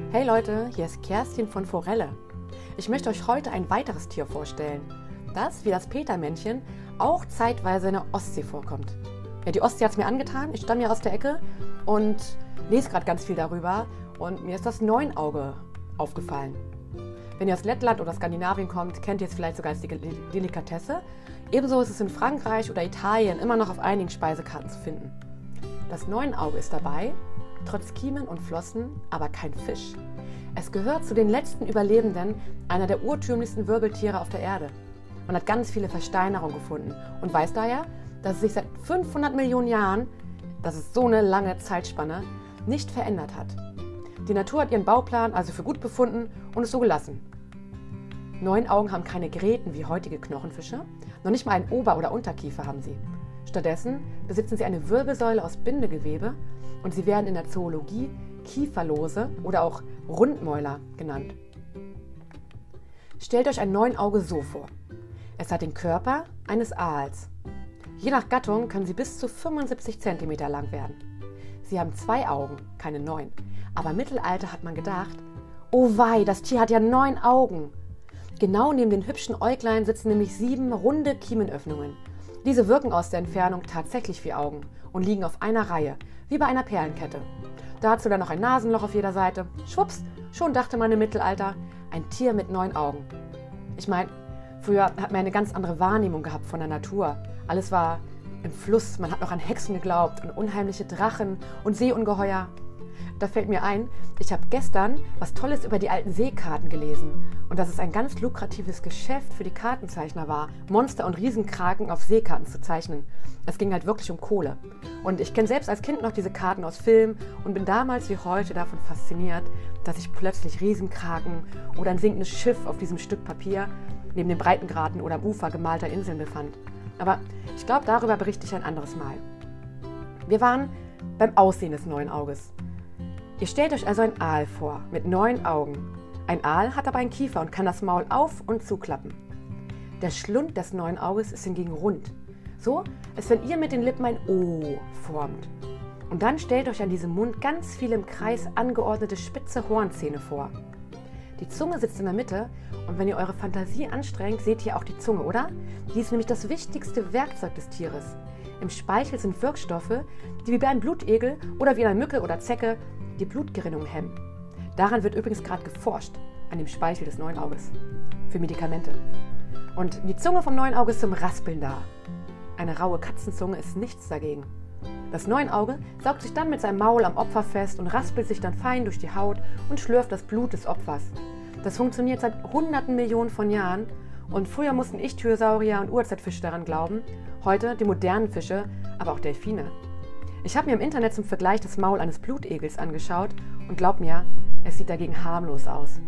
Hey Leute, hier ist Kerstin von Forelle. Ich möchte euch heute ein weiteres Tier vorstellen, das, wie das Petermännchen, auch zeitweise in der Ostsee vorkommt. Ja, die Ostsee hat es mir angetan, ich stamme ja aus der Ecke und lese gerade ganz viel darüber und mir ist das Neunauge aufgefallen. Wenn ihr aus Lettland oder Skandinavien kommt, kennt ihr es vielleicht sogar als Delikatesse. Ebenso ist es in Frankreich oder Italien immer noch auf einigen Speisekarten zu finden. Das Neunauge ist dabei, trotz Kiemen und Flossen, aber kein Fisch. Es gehört zu den letzten Überlebenden einer der urtümlichsten Wirbeltiere auf der Erde. Man hat ganz viele Versteinerungen gefunden und weiß daher, dass es sich seit 500 Millionen Jahren, das ist so eine lange Zeitspanne, nicht verändert hat. Die Natur hat ihren Bauplan also für gut befunden und es so gelassen. Neunaugen haben keine Gräten wie heutige Knochenfische, noch nicht mal einen Ober- oder Unterkiefer haben sie. Stattdessen besitzen sie eine Wirbelsäule aus Bindegewebe und sie werden in der Zoologie Kieferlose oder auch Rundmäuler genannt. Stellt euch ein Neunauge so vor. Es hat den Körper eines Aals. Je nach Gattung können sie bis zu 75 cm lang werden. Sie haben 2 Augen, keine 9. Aber im Mittelalter hat man gedacht, oh wei, das Tier hat ja 9 Augen. Genau neben den hübschen Äuglein sitzen nämlich 7 runde Kiemenöffnungen. Diese wirken aus der Entfernung tatsächlich wie Augen und liegen auf einer Reihe, wie bei einer Perlenkette. Dazu dann noch ein Nasenloch auf jeder Seite. Schwupps, schon dachte man im Mittelalter, ein Tier mit 9 Augen. Ich meine, früher hat man eine ganz andere Wahrnehmung gehabt von der Natur. Alles war im Fluss, man hat noch an Hexen geglaubt und unheimliche Drachen und Seeungeheuer. Da fällt mir ein, ich habe gestern was Tolles über die alten Seekarten gelesen und dass es ein ganz lukratives Geschäft für die Kartenzeichner war, Monster und Riesenkraken auf Seekarten zu zeichnen. Es ging halt wirklich um Kohle. Und ich kenne selbst als Kind noch diese Karten aus Filmen und bin damals wie heute davon fasziniert, dass sich plötzlich Riesenkraken oder ein sinkendes Schiff auf diesem Stück Papier neben den Breitengraden oder am Ufer gemalter Inseln befand. Aber ich glaube, darüber berichte ich ein anderes Mal. Wir waren beim Aussehen des Neunauges. Ihr stellt euch also einen Aal vor, mit 9 Augen. Ein Aal hat aber einen Kiefer und kann das Maul auf- und zuklappen. Der Schlund des Neunauges ist hingegen rund. So, als wenn ihr mit den Lippen ein O formt. Und dann stellt euch an diesem Mund ganz viele im Kreis angeordnete spitze Hornzähne vor. Die Zunge sitzt in der Mitte und wenn ihr eure Fantasie anstrengt, seht ihr auch die Zunge, oder? Die ist nämlich das wichtigste Werkzeug des Tieres. Im Speichel sind Wirkstoffe, die wie bei einem Blutegel oder wie einer Mücke oder Zecke die Blutgerinnung hemmen. Daran wird übrigens gerade geforscht, an dem Speichel des Neunauges, für Medikamente. Und die Zunge vom Neunauge ist zum Raspeln da. Eine raue Katzenzunge ist nichts dagegen. Das Neunauge saugt sich dann mit seinem Maul am Opfer fest und raspelt sich dann fein durch die Haut und schlürft das Blut des Opfers. Das funktioniert seit hunderten Millionen von Jahren und früher mussten Ichthyosaurier und Urzeitfische daran glauben, heute die modernen Fische, aber auch Delfine. Ich habe mir im Internet zum Vergleich das Maul eines Blutegels angeschaut und glaubt mir, es sieht dagegen harmlos aus.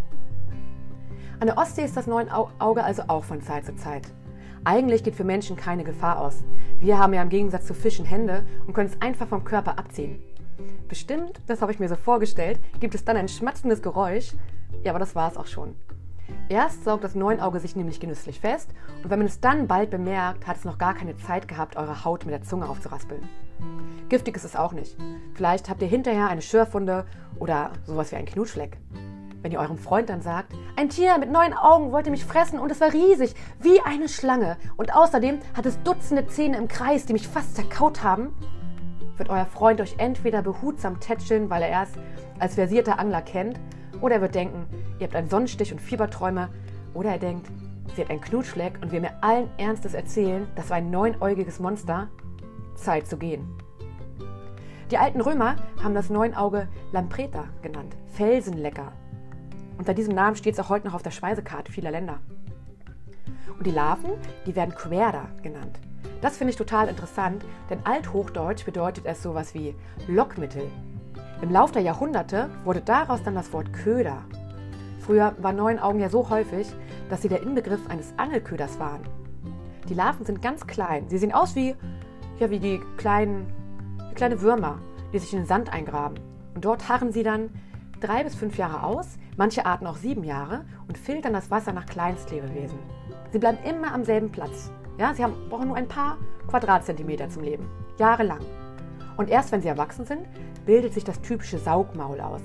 An der Ostsee ist das Neunauge also auch von Zeit zu Zeit. Eigentlich geht für Menschen keine Gefahr aus. Wir haben ja im Gegensatz zu Fischen Hände und können es einfach vom Körper abziehen. Bestimmt, das habe ich mir so vorgestellt, gibt es dann ein schmatzendes Geräusch. Ja, aber das war es auch schon. Erst saugt das Neunauge sich nämlich genüsslich fest und wenn man es dann bald bemerkt, hat es noch gar keine Zeit gehabt, eure Haut mit der Zunge aufzuraspeln. Giftig ist es auch nicht. Vielleicht habt ihr hinterher eine Schürfwunde oder sowas wie einen Knutschfleck. Wenn ihr eurem Freund dann sagt, ein Tier mit 9 Augen wollte mich fressen und es war riesig, wie eine Schlange und außerdem hat es Dutzende Zähne im Kreis, die mich fast zerkaut haben, wird euer Freund euch entweder behutsam tätscheln, weil er es als versierter Angler kennt, oder er wird denken, ihr habt einen Sonnenstich und Fieberträume, oder er denkt, sie hat einen Knutschfleck und will mir allen Ernstes erzählen, das war ein neunäugiges Monster. Zeit zu gehen. Die alten Römer haben das Neunauge Lampreta genannt, Felsenlecker. Unter diesem Namen steht es auch heute noch auf der Speisekarte vieler Länder. Und die Larven, die werden Querda genannt. Das finde ich total interessant, denn althochdeutsch bedeutet es sowas wie Lockmittel. Im Lauf der Jahrhunderte wurde daraus dann das Wort Köder. Früher waren Neunaugen ja so häufig, dass sie der Inbegriff eines Angelköders waren. Die Larven sind ganz klein. Sie sehen aus wie die kleine Würmer, die sich in den Sand eingraben. Und dort harren sie dann 3 bis 5 Jahre aus, manche Arten auch 7 Jahre und filtern das Wasser nach Kleinstlebewesen. Sie bleiben immer am selben Platz. Ja, sie brauchen nur ein paar Quadratzentimeter zum Leben, jahrelang. Und erst wenn sie erwachsen sind, bildet sich das typische Saugmaul aus.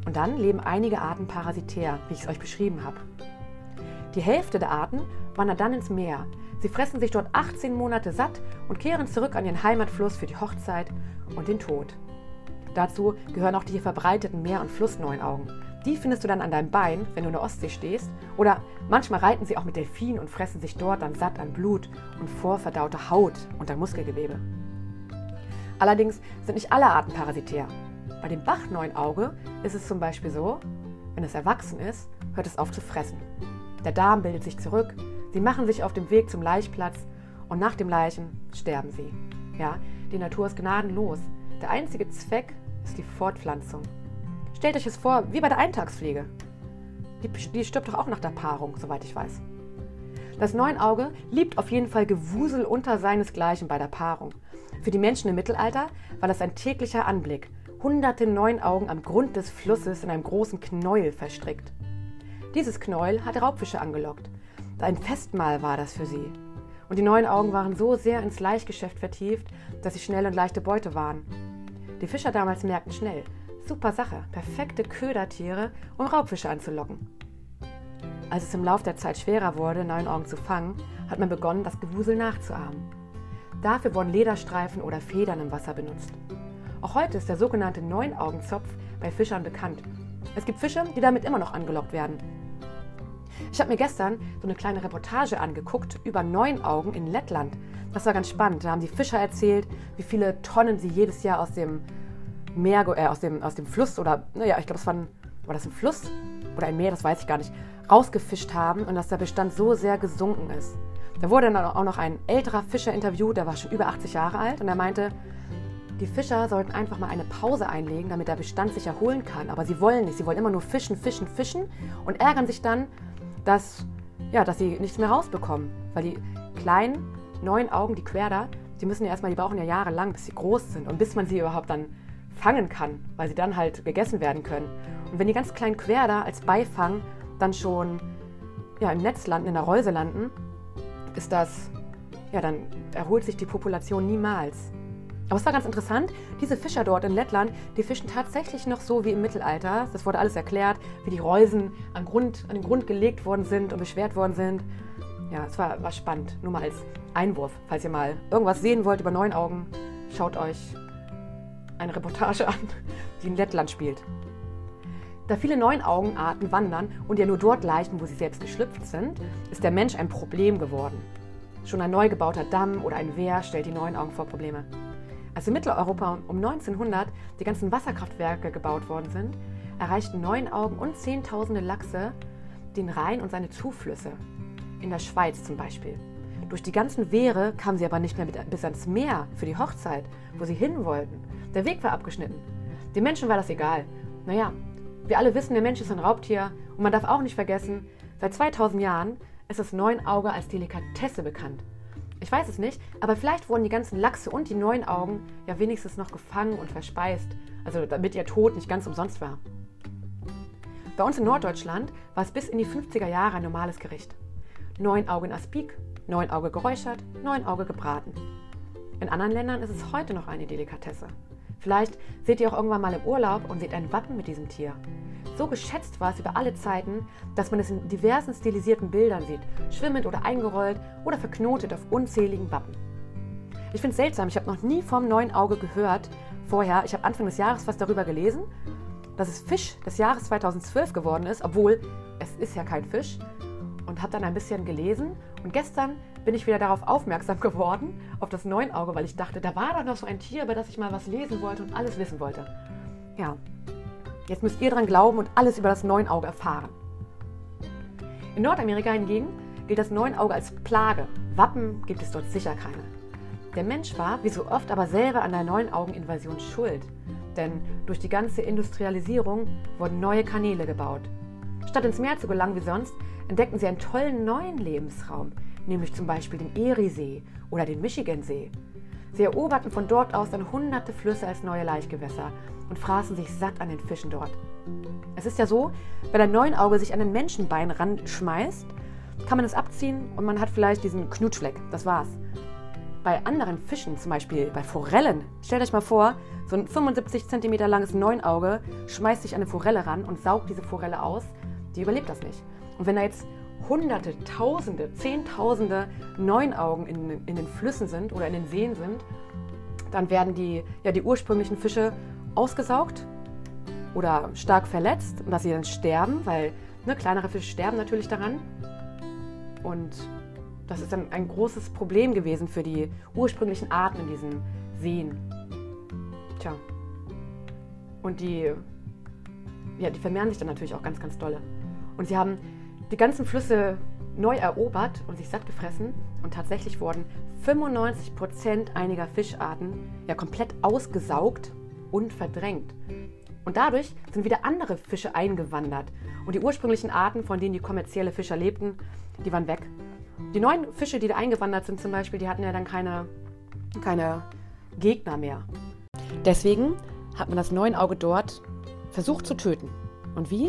Und dann leben einige Arten parasitär, wie ich es euch beschrieben habe. Die Hälfte der Arten wandert dann ins Meer. Sie fressen sich dort 18 Monate satt und kehren zurück an ihren Heimatfluss für die Hochzeit und den Tod. Dazu gehören auch die hier verbreiteten Meer- und Flussneunaugen. Die findest du dann an deinem Bein, wenn du in der Ostsee stehst. Oder manchmal reiten sie auch mit Delfinen und fressen sich dort dann satt an Blut und vorverdauter Haut und an Muskelgewebe. Allerdings sind nicht alle Arten parasitär. Bei dem Bachneunauge ist es zum Beispiel so, wenn es erwachsen ist, hört es auf zu fressen. Der Darm bildet sich zurück, sie machen sich auf dem Weg zum Laichplatz und nach dem Laichen sterben sie. Ja, die Natur ist gnadenlos. Der einzige Zweck ist die Fortpflanzung. Stellt euch es vor, wie bei der Eintagspflege. Die stirbt doch auch nach der Paarung, soweit ich weiß. Das Neunauge liebt auf jeden Fall Gewusel unter seinesgleichen bei der Paarung. Für die Menschen im Mittelalter war das ein täglicher Anblick. Hunderte Neunaugen am Grund des Flusses in einem großen Knäuel verstrickt. Dieses Knäuel hatte Raubfische angelockt. Ein Festmahl war das für sie. Und die Neunaugen waren so sehr ins Laichgeschäft vertieft, dass sie schnell und leichte Beute waren. Die Fischer damals merkten schnell, super Sache, perfekte Ködertiere, um Raubfische anzulocken. Als es im Lauf der Zeit schwerer wurde, Neunaugen zu fangen, hat man begonnen, das Gewusel nachzuahmen. Dafür wurden Lederstreifen oder Federn im Wasser benutzt. Auch heute ist der sogenannte Neunaugenzopf bei Fischern bekannt. Es gibt Fische, die damit immer noch angelockt werden. Ich habe mir gestern so eine kleine Reportage angeguckt über Neunaugen in Lettland. Das war ganz spannend. Da haben die Fischer erzählt, wie viele Tonnen sie jedes Jahr aus dem Meer, aus dem Fluss oder, naja, ich glaube, war das ein Fluss oder ein Meer, das weiß ich gar nicht, rausgefischt haben und dass der Bestand so sehr gesunken ist. Da wurde dann auch noch ein älterer Fischer interviewt, der war schon über 80 Jahre alt und er meinte, die Fischer sollten einfach mal eine Pause einlegen, damit der Bestand sich erholen kann. Aber sie wollen nicht, sie wollen immer nur fischen, fischen, fischen und ärgern sich dann, dass sie nichts mehr rausbekommen. Weil die kleinen Neunaugen, die Querda, die brauchen ja jahrelang, bis sie groß sind und bis man sie überhaupt dann fangen kann, weil sie dann halt gegessen werden können. Und wenn die ganz kleinen Querda als Beifang dann schon im Netz landen, in der Reuse landen, dann erholt sich die Population niemals. Aber es war ganz interessant, diese Fischer dort in Lettland, die fischen tatsächlich noch so wie im Mittelalter. Das wurde alles erklärt, wie die Reusen an den Grund gelegt worden sind und beschwert worden sind. Ja, es war spannend. Nur mal als Einwurf. Falls ihr mal irgendwas sehen wollt über Neunaugen, schaut euch eine Reportage an, die in Lettland spielt. Da viele Neunaugenarten wandern und ja nur dort laichen, wo sie selbst geschlüpft sind, ist der Mensch ein Problem geworden. Schon ein neu gebauter Damm oder ein Wehr stellt die Neunaugen vor Probleme. Als in Mitteleuropa um 1900 die ganzen Wasserkraftwerke gebaut worden sind, erreichten Neunaugen und Zehntausende Lachse den Rhein und seine Zuflüsse. In der Schweiz zum Beispiel. Durch die ganzen Wehre kamen sie aber nicht mehr bis ans Meer für die Hochzeit, wo sie hin wollten. Der Weg war abgeschnitten. Den Menschen war das egal. Naja, wir alle wissen, der Mensch ist ein Raubtier und man darf auch nicht vergessen, seit 2000 Jahren ist das Neunauge als Delikatesse bekannt. Ich weiß es nicht, aber vielleicht wurden die ganzen Lachse und die Neunaugen ja wenigstens noch gefangen und verspeist, also damit ihr Tod nicht ganz umsonst war. Bei uns in Norddeutschland war es bis in die 50er Jahre ein normales Gericht. Neunauge in Aspik, Neunauge geräuchert, Neunauge gebraten. In anderen Ländern ist es heute noch eine Delikatesse. Vielleicht seht ihr auch irgendwann mal im Urlaub und seht ein Wappen mit diesem Tier. So geschätzt war es über alle Zeiten, dass man es in diversen stilisierten Bildern sieht, schwimmend oder eingerollt oder verknotet auf unzähligen Wappen. Ich finde es seltsam, ich habe noch nie vom Neunauge gehört vorher. Ich habe Anfang des Jahres was darüber gelesen, dass es Fisch des Jahres 2012 geworden ist, obwohl es ist ja kein Fisch. Und habe dann ein bisschen gelesen und gestern bin ich wieder darauf aufmerksam geworden, auf das Neunauge, weil ich dachte, da war doch noch so ein Tier, über das ich mal was lesen wollte und alles wissen wollte. Ja, jetzt müsst ihr dran glauben und alles über das Neunauge erfahren. In Nordamerika hingegen gilt das Neunauge als Plage. Wappen gibt es dort sicher keine. Der Mensch war, wie so oft, aber selber an der Neunaugeninvasion schuld. Denn durch die ganze Industrialisierung wurden neue Kanäle gebaut. Statt ins Meer zu gelangen wie sonst, entdeckten sie einen tollen neuen Lebensraum, nämlich zum Beispiel den Eriesee oder den Michigansee. Sie eroberten von dort aus dann hunderte Flüsse als neue Laichgewässer und fraßen sich satt an den Fischen dort. Es ist ja so, wenn ein Neunauge sich an den Menschenbein ranschmeißt, kann man es abziehen und man hat vielleicht diesen Knutschfleck, das war's. bei anderen Fischen, zum Beispiel bei Forellen, stellt euch mal vor, so ein 75 cm langes Neunauge schmeißt sich an eine Forelle ran und saugt diese Forelle aus, die überlebt das nicht. Und wenn da jetzt Hunderte, Tausende, Zehntausende Neunaugen in den Flüssen sind oder in den Seen sind, dann werden die ursprünglichen Fische ausgesaugt oder stark verletzt und dass sie dann sterben, weil kleinere Fische sterben natürlich daran. Und das ist dann ein großes Problem gewesen für die ursprünglichen Arten in diesen Seen. Tja. Und die vermehren sich dann natürlich auch ganz, ganz dolle. Und sie haben die ganzen Flüsse neu erobert und sich satt gefressen. Und tatsächlich wurden 95% einiger Fischarten komplett ausgesaugt und verdrängt. Und dadurch sind wieder andere Fische eingewandert. Und die ursprünglichen Arten, von denen die kommerzielle Fischer lebten, die waren weg. Die neuen Fische, die da eingewandert sind zum Beispiel, die hatten ja dann keine Gegner mehr. Deswegen hat man das Neunauge dort versucht zu töten. Und wie?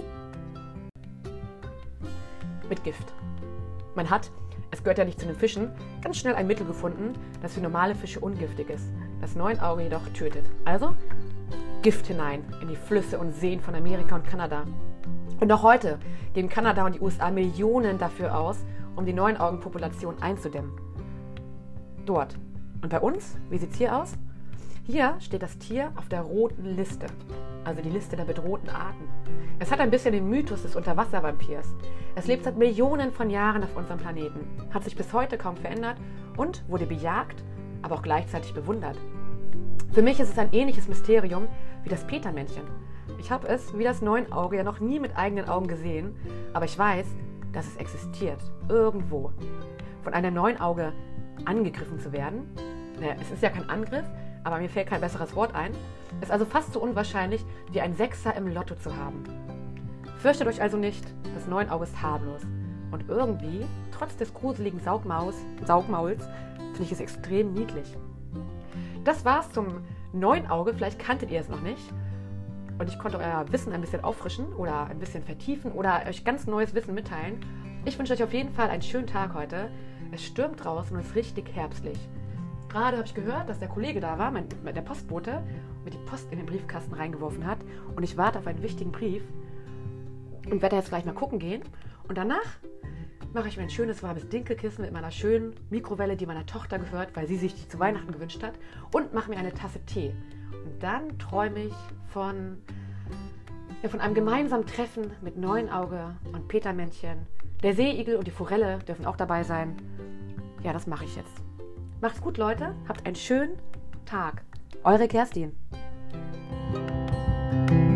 Mit Gift. Man hat, es gehört ja nicht zu den Fischen, ganz schnell ein Mittel gefunden, das für normale Fische ungiftig ist. Das Neunauge jedoch tötet. Also Gift hinein in die Flüsse und Seen von Amerika und Kanada. Und auch heute geben Kanada und die USA Millionen dafür aus, um die Neunaugenpopulation einzudämmen. Dort. Und bei uns, wie sieht es hier aus? Hier steht das Tier auf der roten Liste, also die Liste der bedrohten Arten. Es hat ein bisschen den Mythos des Unterwasservampirs. Es lebt seit Millionen von Jahren auf unserem Planeten, hat sich bis heute kaum verändert und wurde bejagt, aber auch gleichzeitig bewundert. Für mich ist es ein ähnliches Mysterium wie das Petermännchen. Ich habe es, wie das Neunauge, ja noch nie mit eigenen Augen gesehen, aber ich weiß, dass es existiert, irgendwo. Von einem Neunauge angegriffen zu werden, es ist ja kein Angriff, aber mir fällt kein besseres Wort ein, ist also fast so unwahrscheinlich, wie ein Sechser im Lotto zu haben. Fürchtet euch also nicht, das Neunauge ist harmlos. Und irgendwie, trotz des gruseligen Saugmauls, finde ich es extrem niedlich. Das war's zum Neunauge, vielleicht kanntet ihr es noch nicht. Und ich konnte euer Wissen ein bisschen auffrischen oder ein bisschen vertiefen oder euch ganz neues Wissen mitteilen. Ich wünsche euch auf jeden Fall einen schönen Tag heute. Es stürmt draußen und es ist richtig herbstlich. Gerade habe ich gehört, dass der Kollege da war, der Postbote, mit die Post in den Briefkasten reingeworfen hat. Und ich warte auf einen wichtigen Brief und werde jetzt gleich mal gucken gehen. Und danach mache ich mir ein schönes warmes Dinkelkissen mit meiner schönen Mikrowelle, die meiner Tochter gehört, weil sie sich die zu Weihnachten gewünscht hat. Und mache mir eine Tasse Tee. Und dann träume ich von einem gemeinsamen Treffen mit Neunauge und Petermännchen. Der Seeigel und die Forelle dürfen auch dabei sein. Ja, das mache ich jetzt. Macht's gut, Leute. Habt einen schönen Tag. Eure Kerstin.